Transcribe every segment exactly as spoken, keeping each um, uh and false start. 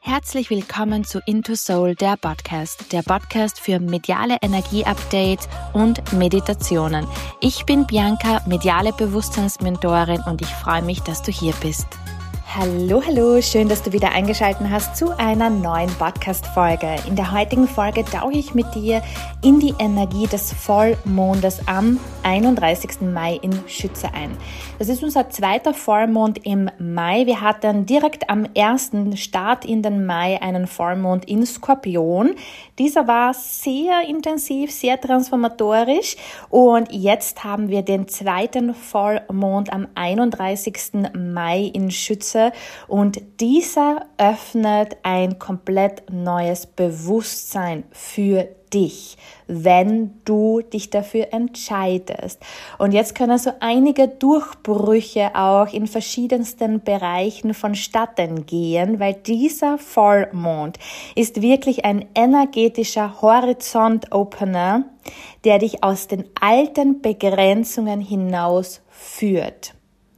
Herzlich willkommen zu Into Soul, der Podcast, der Podcast für mediale Energie-Updates und Meditationen. Ich bin Bianca, mediale Bewusstseinsmentorin und ich freue mich, dass du hier bist. Hallo, hallo, schön, dass du wieder eingeschaltet hast zu einer neuen Podcast-Folge. In der heutigen Folge tauche ich mit dir in die Energie des Vollmondes am einunddreißigsten Mai in Schütze ein. Das ist unser zweiter Vollmond im Mai. Wir hatten direkt am ersten Start in den Mai einen Vollmond in Skorpion. Dieser war sehr intensiv, sehr transformatorisch und jetzt haben wir den zweiten Vollmond am einunddreißigsten Mai in Schütze. Und dieser öffnet ein komplett neues Bewusstsein für dich, wenn du dich dafür entscheidest. Und jetzt können so einige Durchbrüche auch in verschiedensten Bereichen vonstatten gehen, weil dieser Vollmond ist wirklich ein energetischer Horizont-Opener, der dich aus den alten Begrenzungen hinaus führt.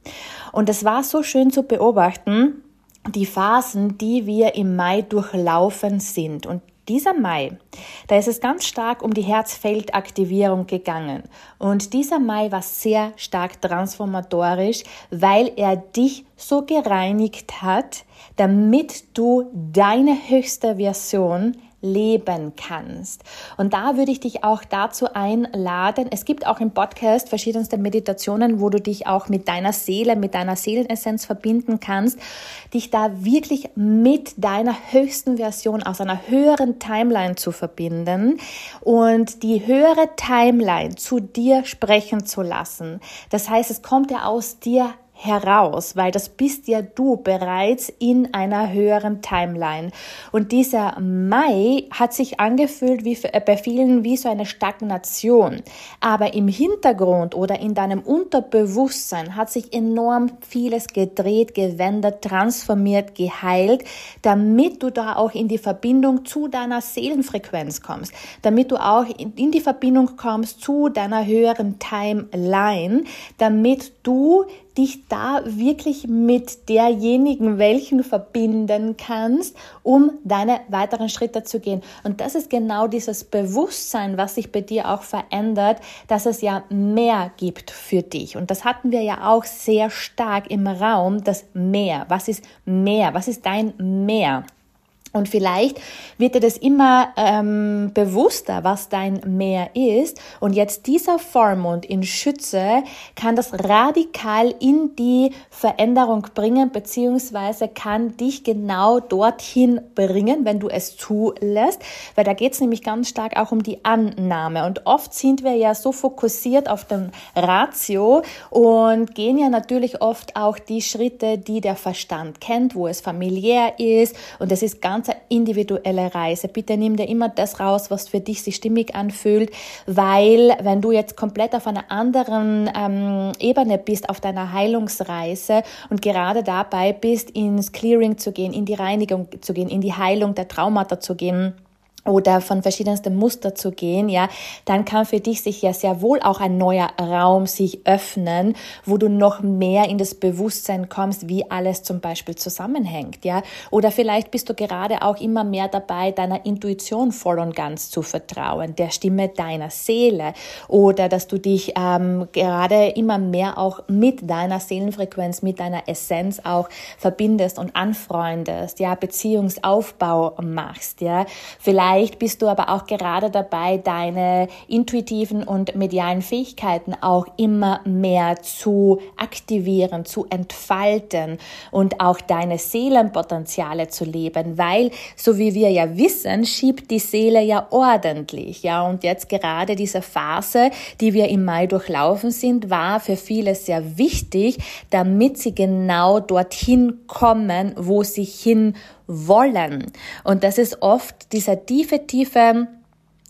Und es war so schön zu beobachten, die Phasen, die wir im Mai durchlaufen sind. Und dieser Mai, da ist es ganz stark um die Herzfeldaktivierung gegangen. Und dieser Mai war sehr stark transformatorisch, weil er dich so gereinigt hat, damit du deine höchste Version leben kannst. Und da würde ich dich auch dazu einladen. Es gibt auch im Podcast verschiedenste Meditationen, wo du dich auch mit deiner Seele, mit deiner Seelenessenz verbinden kannst, dich da wirklich mit deiner höchsten Version aus einer höheren Timeline zu verbinden und die höhere Timeline zu dir sprechen zu lassen. Das heißt, es kommt ja aus dir heraus, weil das bist ja du bereits in einer höheren Timeline. Und dieser Mai hat sich angefühlt wie für, bei vielen wie so eine Stagnation. Aber im Hintergrund oder in deinem Unterbewusstsein hat sich enorm vieles gedreht, gewendet, transformiert, geheilt, damit du da auch in die Verbindung zu deiner Seelenfrequenz kommst, damit du auch in die Verbindung kommst zu deiner höheren Timeline, damit du dich da wirklich mit derjenigen welchen verbinden kannst, um deine weiteren Schritte zu gehen. Und das ist genau dieses Bewusstsein, was sich bei dir auch verändert, dass es ja mehr gibt für dich. Und das hatten wir ja auch sehr stark im Raum, das Mehr. Was ist mehr? Was ist dein Mehr? Und vielleicht wird dir das immer ähm, bewusster, was dein Mehr ist. Und jetzt dieser Vollmond in Schütze kann das radikal in die Veränderung bringen, beziehungsweise kann dich genau dorthin bringen, wenn du es zulässt. Weil da geht es nämlich ganz stark auch um die Annahme. Und oft sind wir ja so fokussiert auf den Ratio und gehen ja natürlich oft auch die Schritte, die der Verstand kennt, wo es familiär ist. Und das ist ganz eine individuelle Reise. Bitte nimm dir immer das raus, was für dich sich stimmig anfühlt, weil wenn du jetzt komplett auf einer anderen ähm, Ebene bist, auf deiner Heilungsreise und gerade dabei bist, ins Clearing zu gehen, in die Reinigung zu gehen, in die Heilung der Traumata zu gehen, oder von verschiedensten Muster zu gehen, ja, dann kann für dich sich ja sehr wohl auch ein neuer Raum sich öffnen, wo du noch mehr in das Bewusstsein kommst, wie alles zum Beispiel zusammenhängt, ja. Oder vielleicht bist du gerade auch immer mehr dabei, deiner Intuition voll und ganz zu vertrauen, der Stimme deiner Seele, oder dass du dich ähm, gerade immer mehr auch mit deiner Seelenfrequenz, mit deiner Essenz auch verbindest und anfreundest, ja, Beziehungsaufbau machst, ja. Vielleicht Vielleicht bist du aber auch gerade dabei, deine intuitiven und medialen Fähigkeiten auch immer mehr zu aktivieren, zu entfalten und auch deine Seelenpotenziale zu leben, weil, so wie wir ja wissen, schiebt die Seele ja ordentlich, ja, und jetzt gerade diese Phase, die wir im Mai durchlaufen sind, war für viele sehr wichtig, damit sie genau dorthin kommen, wo sie hin wollen. Und das ist oft dieser tiefe, tiefe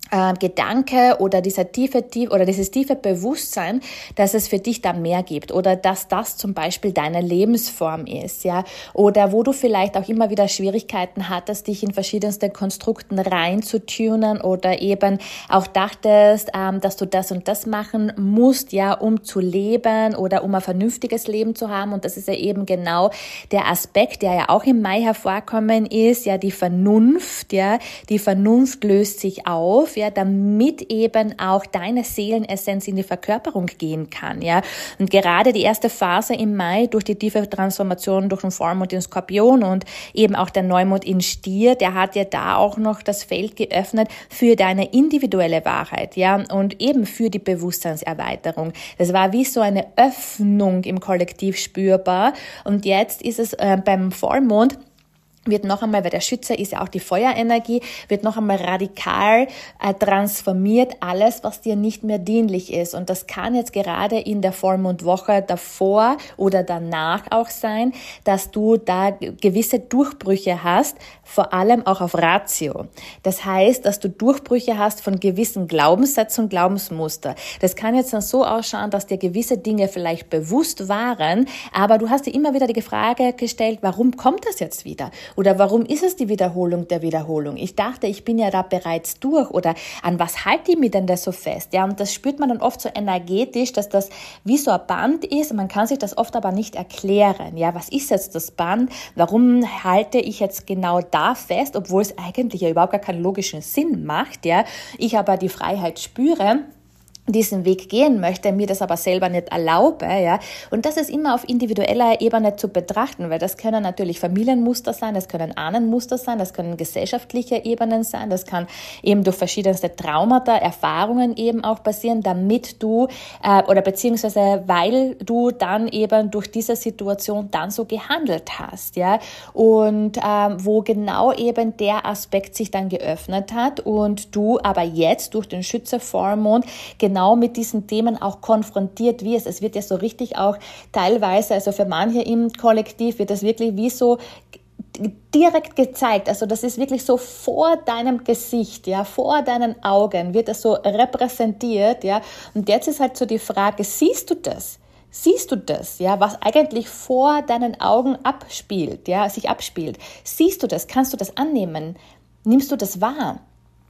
Äh, Gedanke oder dieser tiefe, tief, oder dieses tiefe Bewusstsein, dass es für dich da mehr gibt oder dass das zum Beispiel deine Lebensform ist, ja, oder wo du vielleicht auch immer wieder Schwierigkeiten hattest, dich in verschiedenste Konstrukten reinzutunen oder eben auch dachtest, ähm, dass du das und das machen musst, ja, um zu leben oder um ein vernünftiges Leben zu haben. Und das ist ja eben genau der Aspekt, der ja auch im Mai hervorkommen ist, ja, die Vernunft, ja, die Vernunft löst sich auf, ja, damit eben auch deine Seelenessenz in die Verkörperung gehen kann, ja. Und gerade die erste Phase im Mai durch die tiefe Transformation durch den Vollmond in Skorpion und eben auch der Neumond in Stier, der hat ja da auch noch das Feld geöffnet für deine individuelle Wahrheit, ja, und eben für die Bewusstseinserweiterung. Das war wie so eine Öffnung im Kollektiv spürbar und jetzt ist es äh, beim Vollmond wird noch einmal, weil der Schütze ist ja auch die Feuerenergie, wird noch einmal radikal äh, transformiert, alles, was dir nicht mehr dienlich ist. Und das kann jetzt gerade in der Vollmondwoche davor oder danach auch sein, dass du da gewisse Durchbrüche hast, vor allem auch auf Ratio. Das heißt, dass du Durchbrüche hast von gewissen Glaubenssätzen und Glaubensmuster. Das kann jetzt dann so ausschauen, dass dir gewisse Dinge vielleicht bewusst waren, aber du hast dir immer wieder die Frage gestellt, warum kommt das jetzt wieder? Oder warum ist es die Wiederholung der Wiederholung? Ich dachte, ich bin ja da bereits durch. Oder an was halte ich mich denn da so fest? Ja, und das spürt man dann oft so energetisch, dass das wie so ein Band ist. Man kann sich das oft aber nicht erklären. Ja, was ist jetzt das Band? Warum halte ich jetzt genau da fest, obwohl es eigentlich ja überhaupt gar keinen logischen Sinn macht? Ja, ich aber die Freiheit spüre, diesen Weg gehen möchte, mir das aber selber nicht erlaube, ja. Und das ist immer auf individueller Ebene zu betrachten, weil das können natürlich Familienmuster sein, das können Ahnenmuster sein, das können gesellschaftliche Ebenen sein, das kann eben durch verschiedenste Traumata, Erfahrungen eben auch passieren, damit du, äh, oder beziehungsweise weil du dann eben durch diese Situation dann so gehandelt hast, ja. Und ähm, wo genau eben der Aspekt sich dann geöffnet hat und du aber jetzt durch den Schütze-Vollmond genau genau mit diesen Themen auch konfrontiert wirst. Es wird ja so richtig auch teilweise, also für manche im Kollektiv wird das wirklich wie so direkt gezeigt. Also das ist wirklich so vor deinem Gesicht, ja, vor deinen Augen wird das so repräsentiert, ja. Und jetzt ist halt so die Frage, siehst du das? Siehst du das, ja, was eigentlich vor deinen Augen abspielt, ja, sich abspielt? Siehst du das? Kannst du das annehmen? Nimmst du das wahr?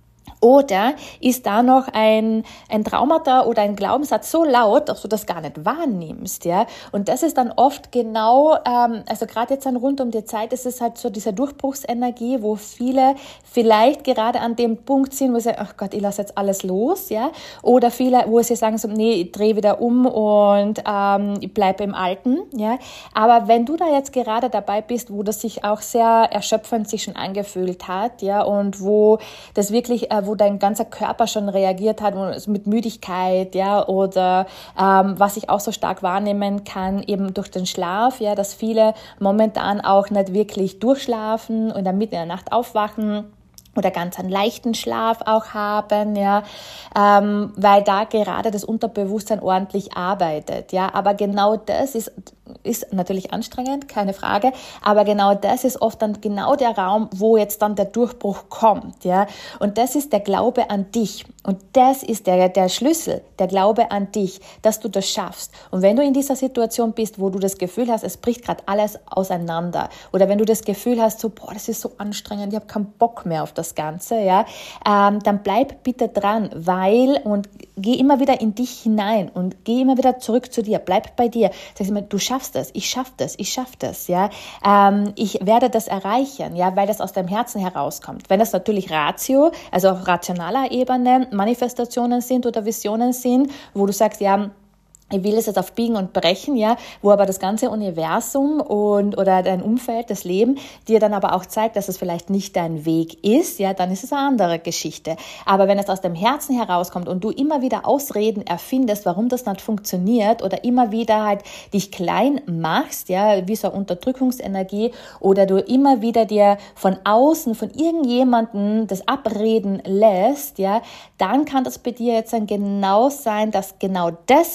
Oder ist da noch ein, ein Traumata oder ein Glaubenssatz so laut, dass du das gar nicht wahrnimmst, ja? Und das ist dann oft genau, ähm, also gerade jetzt dann rund um die Zeit, ist es halt so diese Durchbruchsenergie, wo viele vielleicht gerade an dem Punkt sind, wo sie sagen, ach Gott, ich lasse jetzt alles los, ja? Oder viele, wo sie sagen so, nee, ich drehe wieder um und ähm, ich bleibe im Alten, ja? Aber wenn du da jetzt gerade dabei bist, wo das sich auch sehr erschöpfend sich schon angefühlt hat, ja, und wo das wirklich äh, wo dein ganzer Körper schon reagiert hat mit Müdigkeit, ja, oder ähm, was ich auch so stark wahrnehmen kann, eben durch den Schlaf, ja, dass viele momentan auch nicht wirklich durchschlafen und dann mitten in der Nacht aufwachen oder ganz einen leichten Schlaf auch haben, ja, ähm, weil da gerade das Unterbewusstsein ordentlich arbeitet, ja, aber genau das ist ist natürlich anstrengend, keine Frage, aber genau das ist oft dann genau der Raum, wo jetzt dann der Durchbruch kommt, ja, und das ist der Glaube an dich und das ist der, der Schlüssel, der Glaube an dich, dass du das schaffst. Und wenn du in dieser Situation bist, wo du das Gefühl hast, es bricht gerade alles auseinander oder wenn du das Gefühl hast, so, boah, das ist so anstrengend, ich habe keinen Bock mehr auf das Ganze, ja, ähm, dann bleib bitte dran, weil und geh immer wieder in dich hinein und geh immer wieder zurück zu dir, bleib bei dir, sag immer, du schaffst das, ich schaff das, ich schaff das, ja, ähm, ich werde das erreichen, ja, weil das aus deinem Herzen herauskommt. Wenn das natürlich Ratio, also auf rationaler Ebene Manifestationen sind oder Visionen sind, wo du sagst, ja, ich will es jetzt auf Biegen und Brechen, ja, wo aber das ganze Universum und oder dein Umfeld, das Leben, dir dann aber auch zeigt, dass es vielleicht nicht dein Weg ist, ja, dann ist es eine andere Geschichte. Aber wenn es aus dem Herzen herauskommt und du immer wieder Ausreden erfindest, warum das nicht funktioniert oder immer wieder halt dich klein machst, ja, wie so eine Unterdrückungsenergie oder du immer wieder dir von außen, von irgendjemandem das abreden lässt, ja, dann kann das bei dir jetzt dann genau sein, dass genau das, was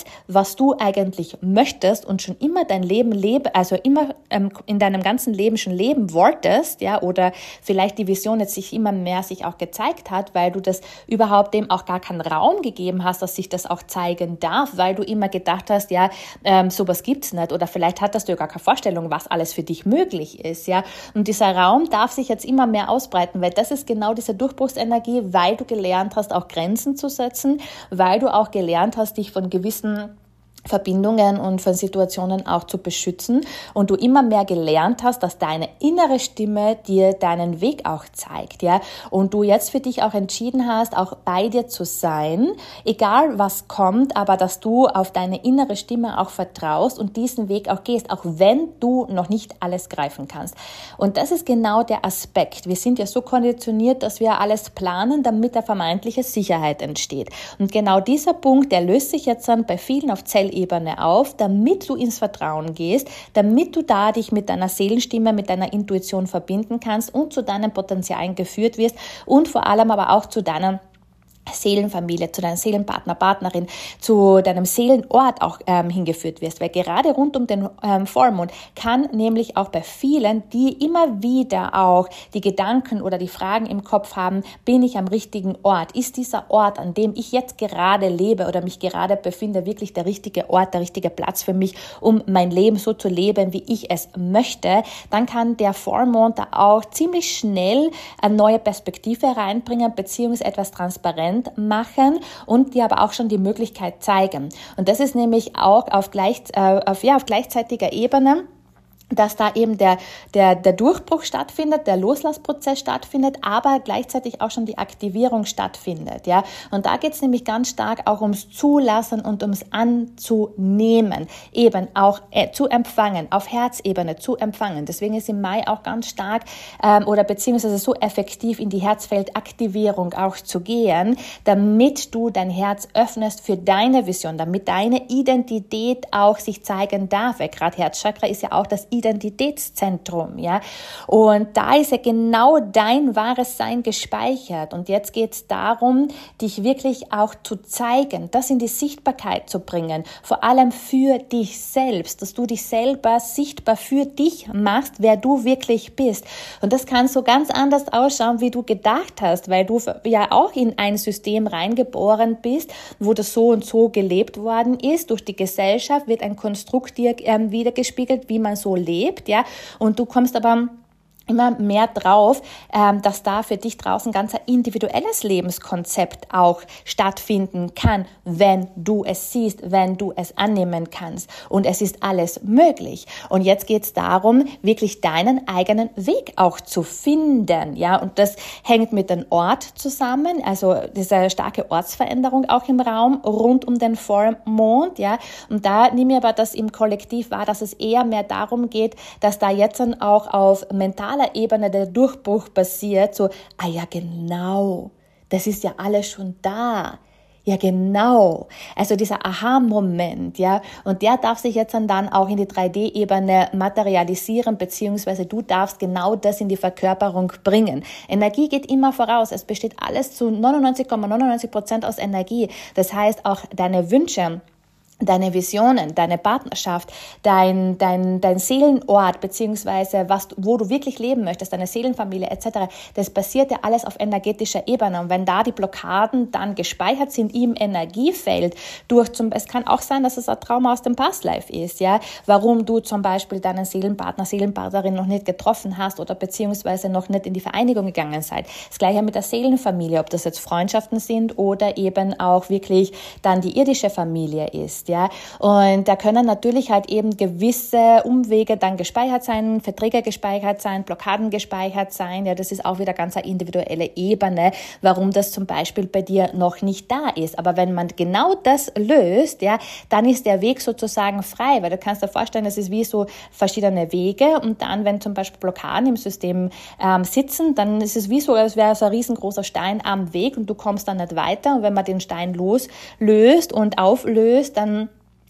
was du eigentlich möchtest und schon immer dein Leben lebe, also immer ähm, in deinem ganzen Leben schon leben wolltest, ja, oder vielleicht die Vision jetzt sich immer mehr sich auch gezeigt hat, weil du das überhaupt dem auch gar keinen Raum gegeben hast, dass sich das auch zeigen darf, weil du immer gedacht hast, ja, ähm, sowas gibt's nicht, oder vielleicht hattest du ja gar keine Vorstellung, was alles für dich möglich ist, ja, und dieser Raum darf sich jetzt immer mehr ausbreiten, weil das ist genau diese Durchbruchsenergie, weil du gelernt hast, auch Grenzen zu setzen, weil du auch gelernt hast, dich von gewissen Verbindungen und von Situationen auch zu beschützen und du immer mehr gelernt hast, dass deine innere Stimme dir deinen Weg auch zeigt, ja, und du jetzt für dich auch entschieden hast, auch bei dir zu sein, egal was kommt, aber dass du auf deine innere Stimme auch vertraust und diesen Weg auch gehst, auch wenn du noch nicht alles greifen kannst. Und das ist genau der Aspekt. Wir sind ja so konditioniert, dass wir alles planen, damit eine vermeintliche Sicherheit entsteht. Und genau dieser Punkt, der löst sich jetzt dann bei vielen auf Zell Ebene auf, damit du ins Vertrauen gehst, damit du da dich mit deiner Seelenstimme, mit deiner Intuition verbinden kannst und zu deinen Potenzialen geführt wirst und vor allem aber auch zu deiner Seelenfamilie, zu deinem Seelenpartner, Partnerin, zu deinem Seelenort auch ähm, hingeführt wirst, weil gerade rund um den ähm, Vollmond kann nämlich auch bei vielen, die immer wieder auch die Gedanken oder die Fragen im Kopf haben, bin ich am richtigen Ort? Ist dieser Ort, an dem ich jetzt gerade lebe oder mich gerade befinde, wirklich der richtige Ort, der richtige Platz für mich, um mein Leben so zu leben, wie ich es möchte? Dann kann der Vollmond da auch ziemlich schnell eine neue Perspektive reinbringen, beziehungsweise etwas transparent machen und dir aber auch schon die Möglichkeit zeigen. Und das ist nämlich auch auf, gleich, äh, auf, ja, auf gleichzeitiger Ebene, dass da eben der, der, der Durchbruch stattfindet, der Loslassprozess stattfindet, aber gleichzeitig auch schon die Aktivierung stattfindet, ja. Und da geht es nämlich ganz stark auch ums Zulassen und ums Anzunehmen, eben auch äh, zu empfangen, auf Herzebene zu empfangen. Deswegen ist im Mai auch ganz stark ähm, oder beziehungsweise so effektiv in die Herzfeldaktivierung auch zu gehen, damit du dein Herz öffnest für deine Vision, damit deine Identität auch sich zeigen darf. Weil gerade Herzchakra ist ja auch das Identitätszentrum, ja. Und da ist ja genau dein wahres Sein gespeichert. Und jetzt geht es darum, dich wirklich auch zu zeigen, das in die Sichtbarkeit zu bringen. Vor allem für dich selbst, dass du dich selber sichtbar für dich machst, wer du wirklich bist. Und das kann so ganz anders ausschauen, wie du gedacht hast, weil du ja auch in ein System reingeboren bist, wo das so und so gelebt worden ist. Durch die Gesellschaft wird ein Konstrukt dir äh, wiedergespiegelt, wie man so lebt, ja, und du kommst aber immer mehr drauf, ähm, dass da für dich draußen ganz ein individuelles Lebenskonzept auch stattfinden kann, wenn du es siehst, wenn du es annehmen kannst. Und es ist alles möglich. Und jetzt geht es darum, wirklich deinen eigenen Weg auch zu finden, ja. Und das hängt mit dem Ort zusammen, also diese starke Ortsveränderung auch im Raum rund um den Vollmond, ja. Und da nehme ich aber das im Kollektiv wahr, dass es eher mehr darum geht, dass da jetzt dann auch auf mental Ebene der Durchbruch passiert, so, ah ja genau, das ist ja alles schon da. Ja, genau. Also dieser Aha-Moment, ja, und der darf sich jetzt dann auch in die drei D-Ebene materialisieren, beziehungsweise du darfst genau das in die Verkörperung bringen. Energie geht immer voraus. Es besteht alles zu neunundneunzig Komma neunundneunzig Prozent aus Energie. Das heißt, auch deine Wünsche, deine Visionen, deine Partnerschaft, dein, dein, dein Seelenort, beziehungsweise was, wo du wirklich leben möchtest, deine Seelenfamilie et cetera, das passiert ja alles auf energetischer Ebene. Und wenn da die Blockaden dann gespeichert sind im Energiefeld, durch zum, es kann auch sein, dass es ein Trauma aus dem Past Life ist, ja, warum du zum Beispiel deinen Seelenpartner, Seelenpartnerin noch nicht getroffen hast oder beziehungsweise noch nicht in die Vereinigung gegangen seid. Das Gleiche mit der Seelenfamilie, ob das jetzt Freundschaften sind oder eben auch wirklich dann die irdische Familie ist, ja. Und da können natürlich halt eben gewisse Umwege dann gespeichert sein, Verträge gespeichert sein, Blockaden gespeichert sein. Ja, das ist auch wieder ganz eine individuelle Ebene, warum das zum Beispiel bei dir noch nicht da ist. Aber wenn man genau das löst, ja, dann ist der Weg sozusagen frei, weil du kannst dir vorstellen, das ist wie so verschiedene Wege und dann, wenn zum Beispiel Blockaden im System ähm, sitzen, dann ist es wie so, als wäre so ein riesengroßer Stein am Weg und du kommst dann nicht weiter. Und wenn man den Stein loslöst und auflöst, dann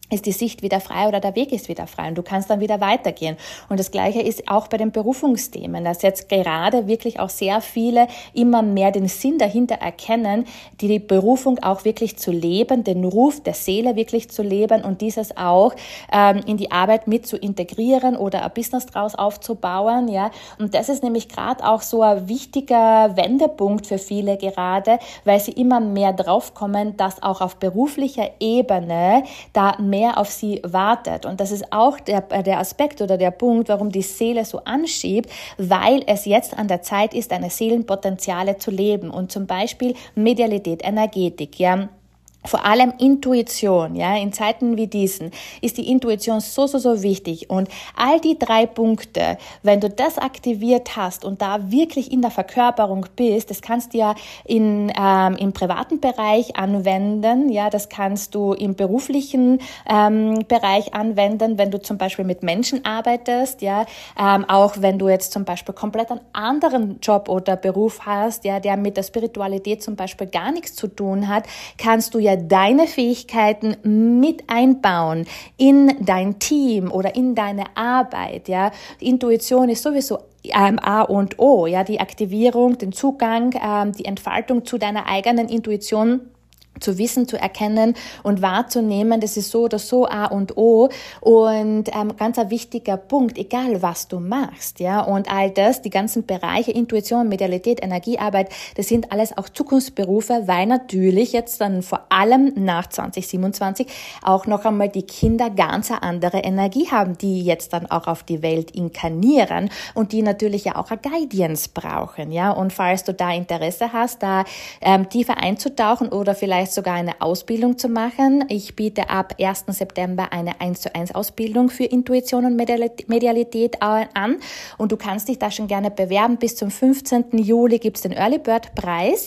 ist die Sicht wieder frei oder der Weg ist wieder frei und du kannst dann wieder weitergehen. Und das Gleiche ist auch bei den Berufungsthemen, dass jetzt gerade wirklich auch sehr viele immer mehr den Sinn dahinter erkennen, die, die Berufung auch wirklich zu leben, den Ruf der Seele wirklich zu leben und dieses auch ähm, in die Arbeit mit zu integrieren oder ein Business draus aufzubauen. Ja. Und das ist nämlich gerade auch so ein wichtiger Wendepunkt für viele gerade, weil sie immer mehr draufkommen, dass auch auf beruflicher Ebene da mehr auf sie wartet. Und das ist auch der, der Aspekt oder der Punkt, warum die Seele so anschiebt, weil es jetzt an der Zeit ist, deine Seelenpotenziale zu leben. Und zum Beispiel Medialität, Energetik, ja. Vor allem Intuition, ja, in Zeiten wie diesen ist die Intuition so, so, so wichtig. Und all die drei Punkte, wenn du das aktiviert hast und da wirklich in der Verkörperung bist, das kannst du ja in, ähm, im privaten Bereich anwenden, ja, das kannst du im beruflichen ähm, Bereich anwenden, wenn du zum Beispiel mit Menschen arbeitest, ja, ähm, auch wenn du jetzt zum Beispiel komplett einen anderen Job oder Beruf hast, ja, der mit der Spiritualität zum Beispiel gar nichts zu tun hat, kannst du ja deine Fähigkeiten mit einbauen in dein Team oder in deine Arbeit, ja. Die Intuition ist sowieso ähm, A und O, ja, die Aktivierung, den Zugang, ähm, die Entfaltung zu deiner eigenen Intuition zu wissen, zu erkennen und wahrzunehmen, das ist so oder so A und O und ähm, ganz ein wichtiger Punkt, egal was du machst, ja, und all das, die ganzen Bereiche, Intuition, Medialität, Energiearbeit, das sind alles auch Zukunftsberufe, weil natürlich jetzt dann vor allem nach zwanzig siebenundzwanzig auch noch einmal die Kinder ganz eine andere Energie haben, die jetzt dann auch auf die Welt inkarnieren und die natürlich ja auch eine Guidance brauchen, ja, und falls du da Interesse hast, da ähm, tiefer einzutauchen oder vielleicht sogar eine Ausbildung zu machen. Ich biete ab ersten September eine eins zu eins Ausbildung für Intuition und Medialität an und du kannst dich da schon gerne bewerben. Bis zum fünfzehnten Juli gibt es den Early Bird Preis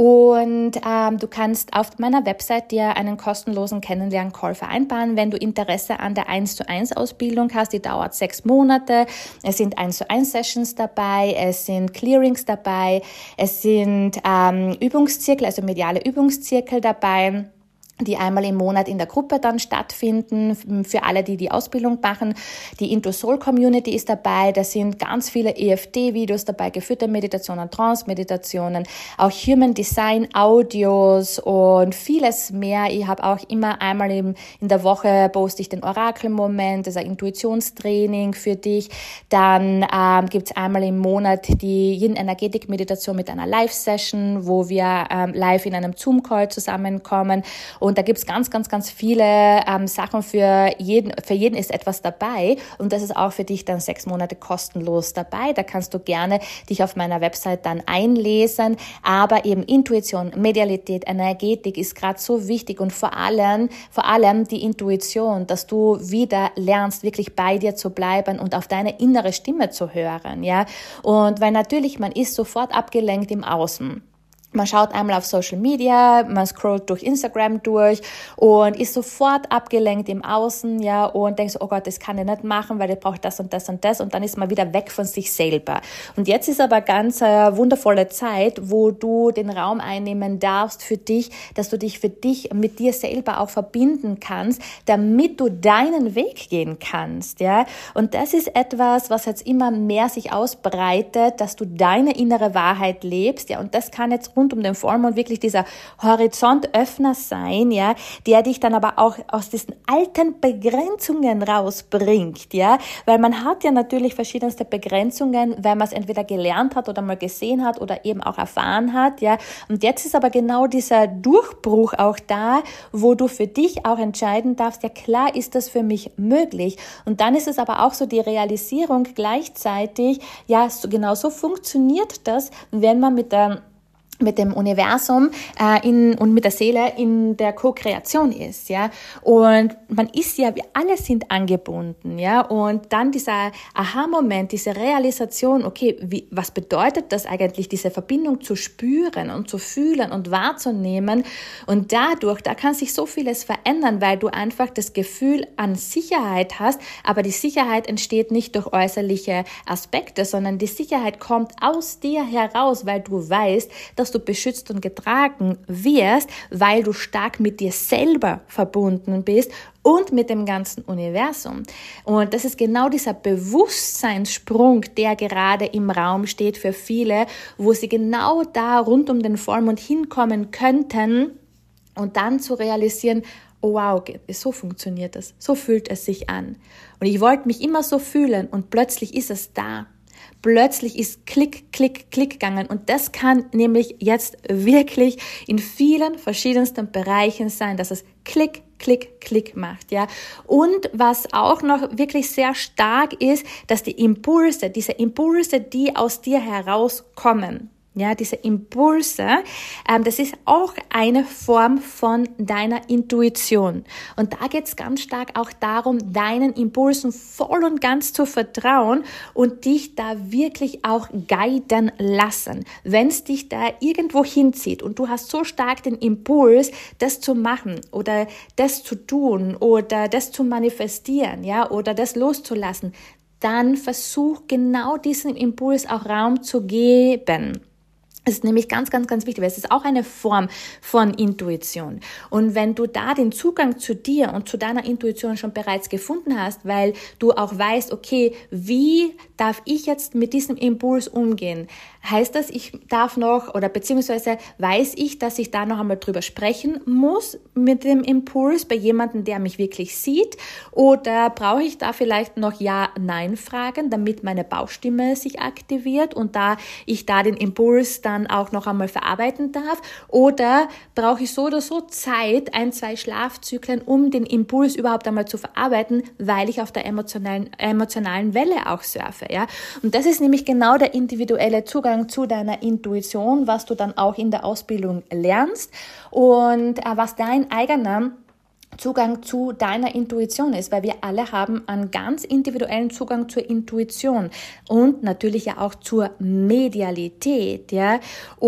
und ähm, du kannst auf meiner Website dir einen kostenlosen Kennenlern-Call vereinbaren, wenn du Interesse an der eins zu eins Ausbildung hast. Die dauert sechs Monate. Es sind eins zu eins Sessions dabei, es sind Clearings dabei, es sind ähm, Übungszirkel, also mediale Übungszirkel dabei, die einmal im Monat in der Gruppe dann stattfinden, für alle, die die Ausbildung machen. Die Into Soul Community ist dabei, da sind ganz viele E F T-Videos dabei, geführte Meditationen, Trance-Meditationen, auch Human Design Audios und vieles mehr. Ich habe auch immer einmal in, in der Woche poste ich den Orakel-Moment, das ist ein Intuitionstraining für dich. Dann ähm, gibt es einmal im Monat die Yin-Energetik-Meditation mit einer Live-Session, wo wir ähm, live in einem Zoom-Call zusammenkommen. Und da gibt's ganz, ganz, ganz viele ähm, Sachen für jeden. Für jeden ist etwas dabei und das ist auch für dich dann sechs Monate kostenlos dabei. Da kannst du gerne dich auf meiner Website dann einlesen. Aber eben Intuition, Medialität, Energetik ist gerade so wichtig und vor allem, vor allem die Intuition, dass du wieder lernst, wirklich bei dir zu bleiben und auf deine innere Stimme zu hören, ja. Und weil natürlich man ist sofort abgelenkt im Außen. Man schaut einmal auf Social Media, man scrollt durch Instagram durch und ist sofort abgelenkt im Außen, ja, und denkt so, oh Gott, das kann ich nicht machen, weil ich brauche das und das und das und dann ist man wieder weg von sich selber. Und jetzt ist aber ganz äh, wundervolle Zeit, wo du den Raum einnehmen darfst für dich, dass du dich für dich mit dir selber auch verbinden kannst, damit du deinen Weg gehen kannst, ja. Und das ist etwas, was jetzt immer mehr sich ausbreitet, dass du deine innere Wahrheit lebst, ja, und das kann jetzt rund um den Vollmond wirklich dieser Horizontöffner sein, ja, der dich dann aber auch aus diesen alten Begrenzungen rausbringt, ja, weil man hat ja natürlich verschiedenste Begrenzungen, weil man es entweder gelernt hat oder mal gesehen hat oder eben auch erfahren hat, ja, und jetzt ist aber genau dieser Durchbruch auch da, wo du für dich auch entscheiden darfst, ja klar ist das für mich möglich und dann ist es aber auch so die Realisierung gleichzeitig, ja, so, genau so funktioniert das, wenn man mit der mit dem Universum äh, in, und mit der Seele in der Co-Kreation ist, ja, und man ist ja, wir alle sind angebunden, ja, und dann dieser Aha-Moment, diese Realisation, okay, wie, was bedeutet das eigentlich, diese Verbindung zu spüren und zu fühlen und wahrzunehmen und dadurch, da kann sich so vieles verändern, weil du einfach das Gefühl an Sicherheit hast, aber die Sicherheit entsteht nicht durch äußerliche Aspekte, sondern die Sicherheit kommt aus dir heraus, weil du weißt, dass dass du beschützt und getragen wirst, weil du stark mit dir selber verbunden bist und mit dem ganzen Universum. Und das ist genau dieser Bewusstseinssprung, der gerade im Raum steht für viele, wo sie genau da rund um den Vollmond hinkommen könnten und dann zu realisieren, oh wow, so funktioniert das, so fühlt es sich an. Und ich wollte mich immer so fühlen und plötzlich ist es da. Plötzlich ist Klick, Klick, Klick gegangen und das kann nämlich jetzt wirklich in vielen verschiedensten Bereichen sein, dass es Klick, Klick, Klick macht, ja. Und was auch noch wirklich sehr stark ist, dass die Impulse, diese Impulse, die aus dir herauskommen, ja, diese Impulse, ähm, das ist auch eine Form von deiner Intuition. Und da geht es ganz stark auch darum, deinen Impulsen voll und ganz zu vertrauen und dich da wirklich auch guiden lassen. Wenn es dich da irgendwo hinzieht und du hast so stark den Impuls, das zu machen oder das zu tun oder das zu manifestieren, ja, oder das loszulassen, dann versuch genau diesem Impuls auch Raum zu geben. Es ist nämlich ganz, ganz, ganz wichtig, weil es ist auch eine Form von Intuition. Und wenn du da den Zugang zu dir und zu deiner Intuition schon bereits gefunden hast, weil du auch weißt, okay, wie darf ich jetzt mit diesem Impuls umgehen? Heißt das, ich darf noch oder beziehungsweise weiß ich, dass ich da noch einmal drüber sprechen muss mit dem Impuls bei jemandem, der mich wirklich sieht? Oder brauche ich da vielleicht noch Ja-Nein-Fragen, damit meine Bauchstimme sich aktiviert und da ich da den Impuls dann auch noch einmal verarbeiten darf? Oder brauche ich so oder so Zeit, ein, zwei Schlafzyklen, um den Impuls überhaupt einmal zu verarbeiten, weil ich auf der emotionalen, emotionalen Welle auch surfe, ja? Und das ist nämlich genau der individuelle Zugang zu deiner Intuition, was du dann auch in der Ausbildung lernst und äh, was dein eigener Zugang zu deiner Intuition ist, weil wir alle haben einen ganz individuellen Zugang zur Intuition und natürlich ja auch zur Medialität, ja.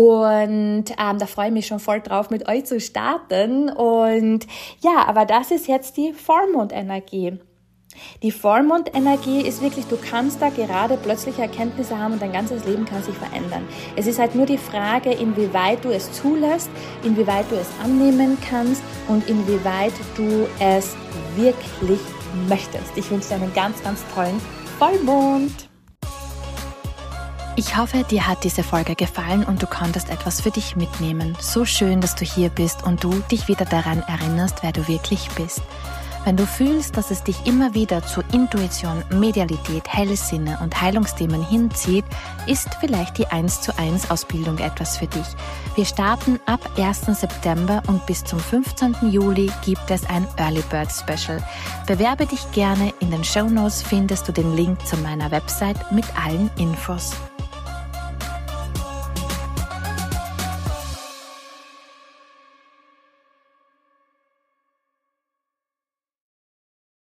Und ähm, da freue ich mich schon voll drauf, mit euch zu starten. Und ja, aber das ist jetzt die Vollmondenergie. Die Vollmondenergie ist wirklich, du kannst da gerade plötzliche Erkenntnisse haben und dein ganzes Leben kann sich verändern. Es ist halt nur die Frage, inwieweit du es zulässt, inwieweit du es annehmen kannst und inwieweit du es wirklich möchtest. Ich wünsche dir einen ganz, ganz tollen Vollmond. Ich hoffe, dir hat diese Folge gefallen und du konntest etwas für dich mitnehmen. So schön, dass du hier bist und du dich wieder daran erinnerst, wer du wirklich bist. Wenn du fühlst, dass es dich immer wieder zu Intuition, Medialität, helle Sinne und Heilungsthemen hinzieht, ist vielleicht die eins zu eins Ausbildung etwas für dich. Wir starten ab ersten September und bis zum fünfzehnten Juli gibt es ein Early Bird Special. Bewerbe dich gerne, in den Shownotes findest du den Link zu meiner Website mit allen Infos.